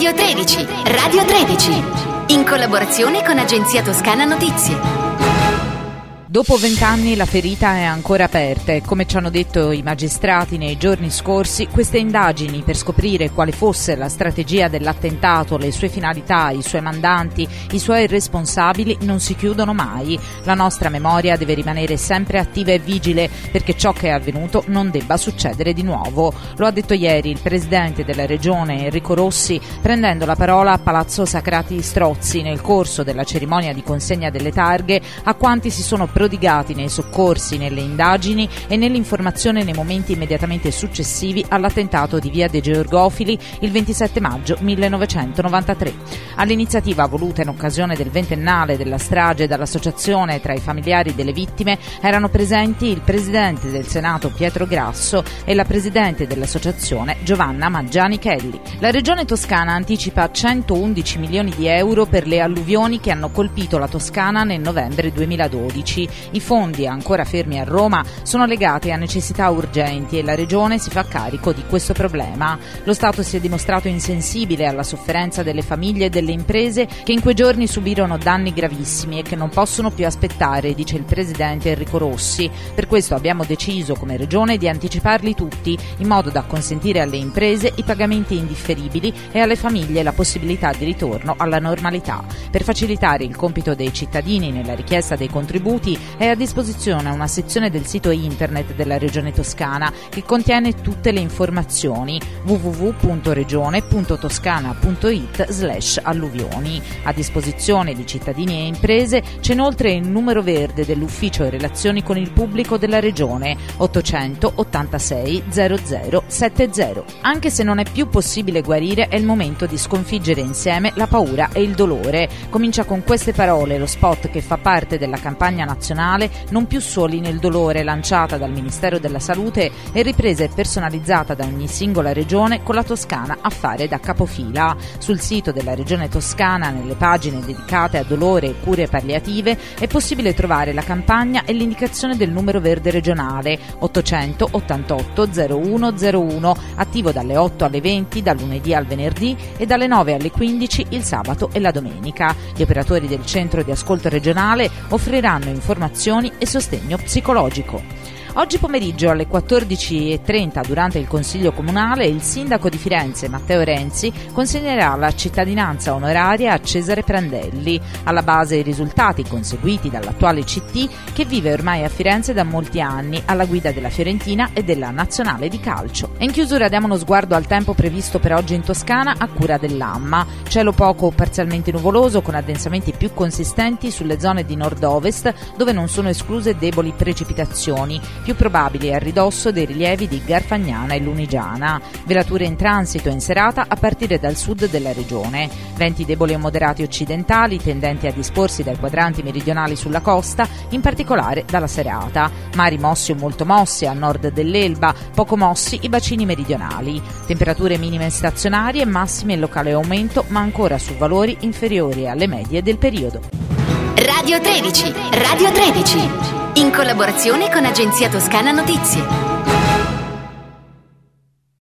Radio 13, Radio 13, in collaborazione con Agenzia Toscana Notizie. Dopo 20 anni la ferita è ancora aperta e, come ci hanno detto i magistrati nei giorni scorsi, queste indagini per scoprire quale fosse la strategia dell'attentato, le sue finalità, i suoi mandanti, i suoi responsabili non si chiudono mai. La nostra memoria deve rimanere sempre attiva e vigile perché ciò che è avvenuto non debba succedere di nuovo. Lo ha detto ieri il presidente della regione Enrico Rossi prendendo la parola a Palazzo Sacrati Strozzi nel corso della cerimonia di consegna delle targhe a quanti si sono prodigati nei soccorsi, nelle indagini e nell'informazione nei momenti immediatamente successivi all'attentato di via De Georgofili il 27 maggio 1993. All'iniziativa voluta in occasione del ventennale della strage dall'associazione tra i familiari delle vittime erano presenti il presidente del Senato Pietro Grasso e la presidente dell'associazione Giovanna Maggiani Chelli. La regione toscana anticipa 111 milioni di euro per le alluvioni che hanno colpito la Toscana nel novembre 2012. I fondi, ancora fermi a Roma, sono legati a necessità urgenti e la Regione si fa carico di questo problema. Lo Stato si è dimostrato insensibile alla sofferenza delle famiglie e delle imprese che in quei giorni subirono danni gravissimi e che non possono più aspettare, dice il presidente Enrico Rossi. Per questo abbiamo deciso come Regione di anticiparli tutti, in modo da consentire alle imprese i pagamenti indifferibili e alle famiglie la possibilità di ritorno alla normalità. Per facilitare il compito dei cittadini nella richiesta dei contributi è a disposizione una sezione del sito internet della Regione Toscana che contiene tutte le informazioni: www.regione.toscana.it/alluvioni. A disposizione di cittadini e imprese c'è inoltre il numero verde dell'Ufficio Relazioni con il Pubblico della Regione 800 86 00 70. Anche se non è più possibile guarire, è il momento di sconfiggere insieme la paura e il dolore. Comincia con queste parole lo spot che fa parte della campagna nazionale Non più soli nel dolore, lanciata dal Ministero della Salute e ripresa e personalizzata da ogni singola regione, con la Toscana a fare da capofila. Sul sito della Regione Toscana, nelle pagine dedicate a dolore e cure palliative, è possibile trovare la campagna e l'indicazione del numero verde regionale 800 88 0101, attivo dalle 8 alle 20 dal lunedì al venerdì e dalle 9 alle 15 il sabato e la domenica. Gli operatori del centro di ascolto regionale offriranno informazioni e sostegno psicologico. Oggi pomeriggio alle 14:30 durante il Consiglio Comunale il sindaco di Firenze Matteo Renzi consegnerà la cittadinanza onoraria a Cesare Prandelli, alla base i risultati conseguiti dall'attuale CT che vive ormai a Firenze da molti anni alla guida della Fiorentina e della Nazionale di Calcio. E in chiusura diamo uno sguardo al tempo previsto per oggi in Toscana a cura dell'AMMA. Cielo poco o parzialmente nuvoloso con addensamenti più consistenti sulle zone di nord-ovest dove non sono escluse deboli precipitazioni, più probabili a ridosso dei rilievi di Garfagnana e Lunigiana. Velature in transito in serata a partire dal sud della regione. Venti deboli o moderati occidentali tendenti a disporsi dai quadranti meridionali sulla costa, in particolare dalla serata. Mari mossi o molto mossi a nord dell'Elba, poco mossi i bacini meridionali. Temperature minime stazionarie, massime in locale aumento, ma ancora su valori inferiori alle medie del periodo. Radio 13, Radio 13, in collaborazione con Agenzia Toscana Notizie.